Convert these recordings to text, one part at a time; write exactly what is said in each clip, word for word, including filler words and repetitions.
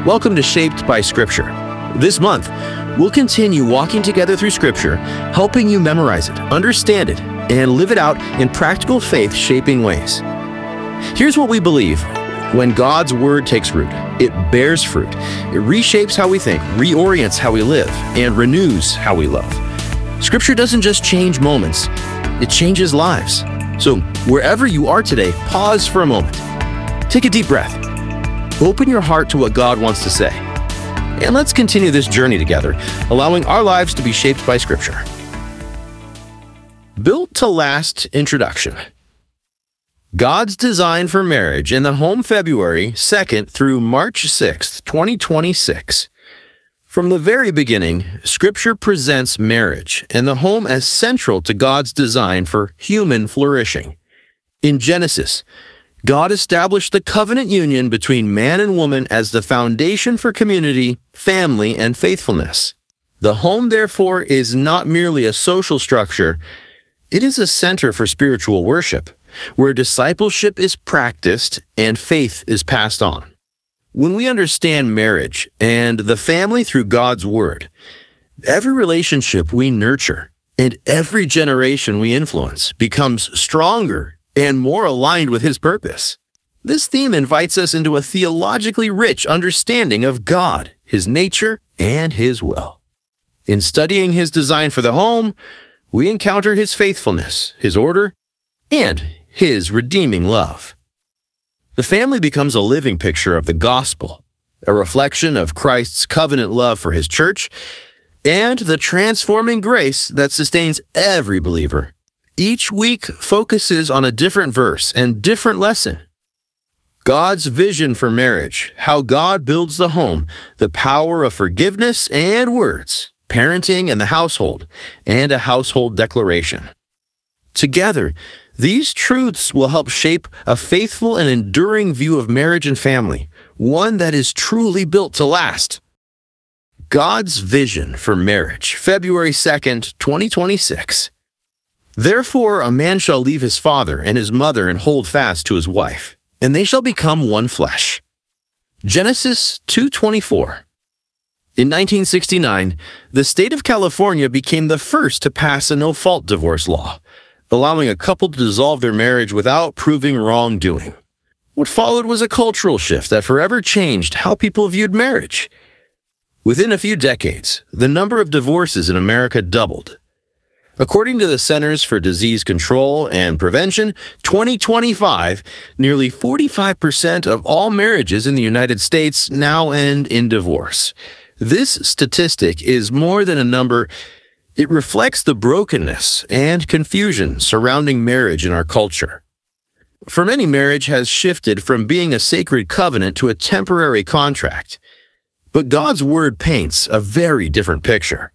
Welcome to Shaped by Scripture. This month, we'll continue walking together through Scripture, helping you memorize it, understand it, and live it out in practical faith-shaping ways. Here's what we believe. When God's Word takes root, it bears fruit. It reshapes how we think, reorients how we live, and renews how we love. Scripture doesn't just change moments, it changes lives. So wherever you are today, pause for a moment. Take a deep breath. Open your heart to what God wants to say. And let's continue this journey together, allowing our lives to be shaped by Scripture. Built to Last Introduction. God's Design for Marriage in the Home, February second through March sixth, twenty twenty-six. From the very beginning, Scripture presents marriage and the home as central to God's design for human flourishing. In Genesis, God established the covenant union between man and woman as the foundation for community, family, and faithfulness. The home, therefore, is not merely a social structure, it is a center for spiritual worship, where discipleship is practiced and faith is passed on. When we understand marriage and the family through God's Word, every relationship we nurture and every generation we influence becomes stronger and more aligned with His purpose. This theme invites us into a theologically rich understanding of God, His nature, and His will. In studying His design for the home, we encounter His faithfulness, His order, and His redeeming love. The family becomes a living picture of the gospel, a reflection of Christ's covenant love for His church, and the transforming grace that sustains every believer. Each week focuses on a different verse and different lesson. God's vision for marriage, how God builds the home, the power of forgiveness and words, parenting and the household, and a household declaration. Together, these truths will help shape a faithful and enduring view of marriage and family, one that is truly built to last. God's vision for marriage, February second, twenty twenty-six. Therefore a man shall leave his father and his mother and hold fast to his wife, and they shall become one flesh. Genesis two twenty-four. In nineteen sixty-nine, the state of California became the first to pass a no-fault divorce law, allowing a couple to dissolve their marriage without proving wrongdoing. What followed was a cultural shift that forever changed how people viewed marriage. Within a few decades, the number of divorces in America doubled. According to the Centers for Disease Control and Prevention, twenty twenty-five, nearly forty-five percent of all marriages in the United States now end in divorce. This statistic is more than a number. It reflects the brokenness and confusion surrounding marriage in our culture. For many, marriage has shifted from being a sacred covenant to a temporary contract. But God's Word paints a very different picture.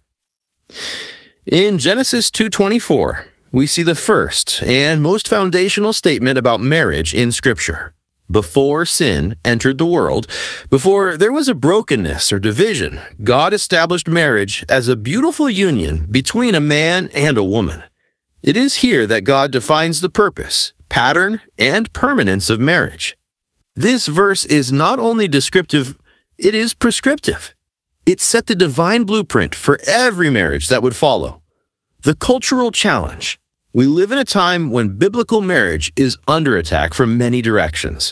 In Genesis two twenty-four, we see the first and most foundational statement about marriage in Scripture. Before sin entered the world, before there was a brokenness or division, God established marriage as a beautiful union between a man and a woman. It is here that God defines the purpose, pattern, and permanence of marriage. This verse is not only descriptive, it is prescriptive. It set the divine blueprint for every marriage that would follow. The cultural challenge. We live in a time when biblical marriage is under attack from many directions.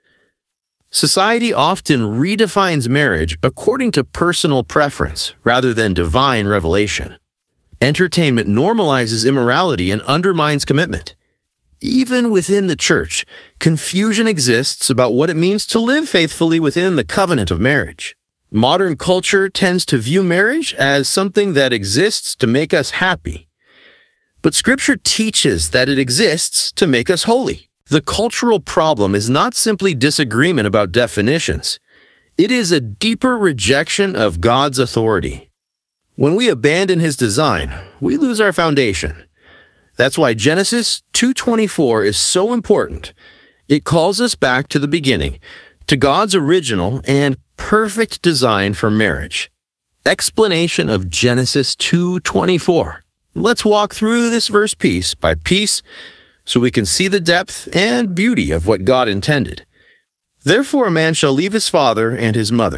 Society often redefines marriage according to personal preference rather than divine revelation. Entertainment normalizes immorality and undermines commitment. Even within the church, confusion exists about what it means to live faithfully within the covenant of marriage. Modern culture tends to view marriage as something that exists to make us happy. But Scripture teaches that it exists to make us holy. The cultural problem is not simply disagreement about definitions. It is a deeper rejection of God's authority. When we abandon His design, we lose our foundation. That's why Genesis two twenty-four is so important. It calls us back to the beginning, to God's original and perfect design for marriage. Explanation of Genesis two twenty-four. Let's walk through this verse piece by piece so we can see the depth and beauty of what God intended. Therefore a man shall leave his father and his mother,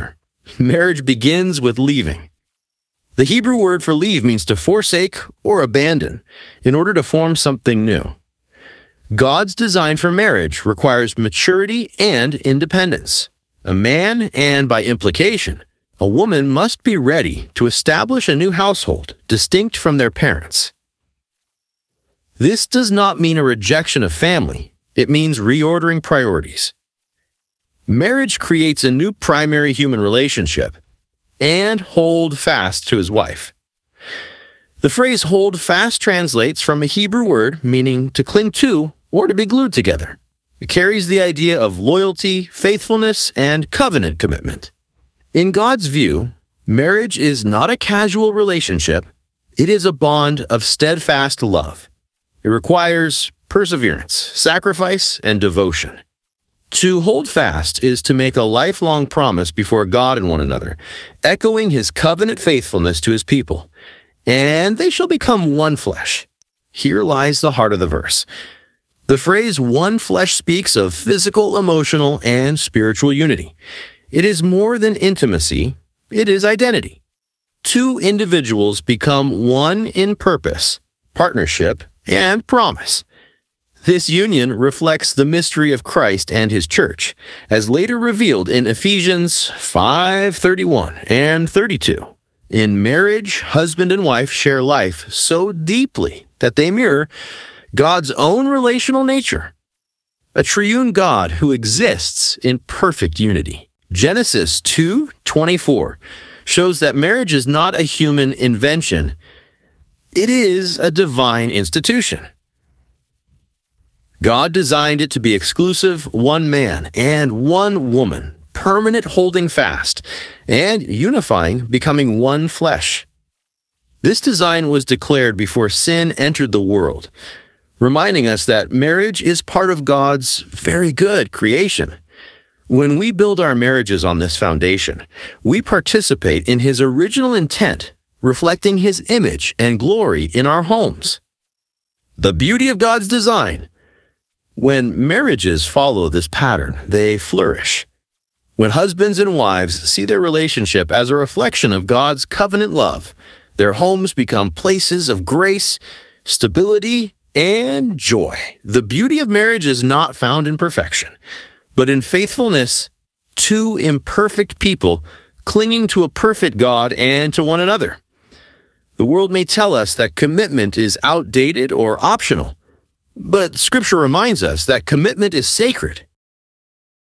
Marriage begins with leaving. The Hebrew word for leave means to forsake or abandon in order to form something new. God's design for marriage requires maturity and independence. A man, and by implication, a woman, must be ready to establish a new household distinct from their parents. This does not mean a rejection of family. It means reordering priorities. Marriage creates a new primary human relationship, and hold fast to his wife. The phrase hold fast translates from a Hebrew word meaning to cling to or to be glued together. It carries the idea of loyalty, faithfulness, and covenant commitment. In God's view, marriage is not a casual relationship. It is a bond of steadfast love. It requires perseverance, sacrifice, and devotion. To hold fast is to make a lifelong promise before God and one another, echoing his covenant faithfulness to his people. And they shall become one flesh. Here lies the heart of the verse. The phrase one flesh speaks of physical, emotional, and spiritual unity. It is more than intimacy. It is identity. Two individuals become one in purpose, partnership, and promise. This union reflects the mystery of Christ and his church, as later revealed in Ephesians five thirty-one and thirty-two. In marriage, husband and wife share life so deeply that they mirror God's own relational nature, a triune God who exists in perfect unity. Genesis two twenty-four shows that marriage is not a human invention. It is a divine institution. God designed it to be exclusive, one man and one woman, permanent holding fast, and unifying, becoming one flesh. This design was declared before sin entered the world, reminding us that marriage is part of God's very good creation. When we build our marriages on this foundation, we participate in his original intent, reflecting his image and glory in our homes. The beauty of God's design. When marriages follow this pattern, they flourish. When husbands and wives see their relationship as a reflection of God's covenant love, their homes become places of grace, stability, and joy. The beauty of marriage is not found in perfection, but in faithfulness, two imperfect people clinging to a perfect God and to one another. The world may tell us that commitment is outdated or optional, but Scripture reminds us that commitment is sacred